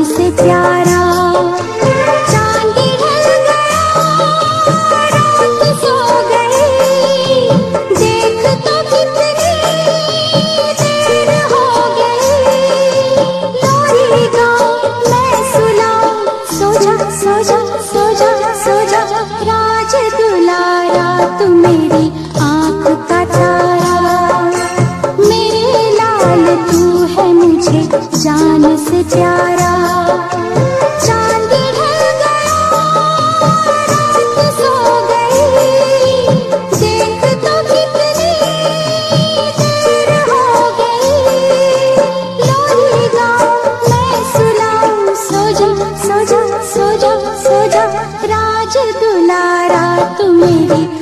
से प्यारा। चांद ढल गया, रात सो गई, देख तो कितनी देर हो गई। लोरी गाऊं मैं सुनाऊं, सो जा सो जा सो जा सो जा। राज दुलारा तू मेरी आँख का तारा, मेरे लाल तू है मुझे जान से प्यारा। चांद ढल गया, रात सो गई, देख तो कितनी देर हो गई। लोरी गाऊं मैं सुनाऊं, सो जा सो जा सो जा सो जा। राज दुलारा तू मेरी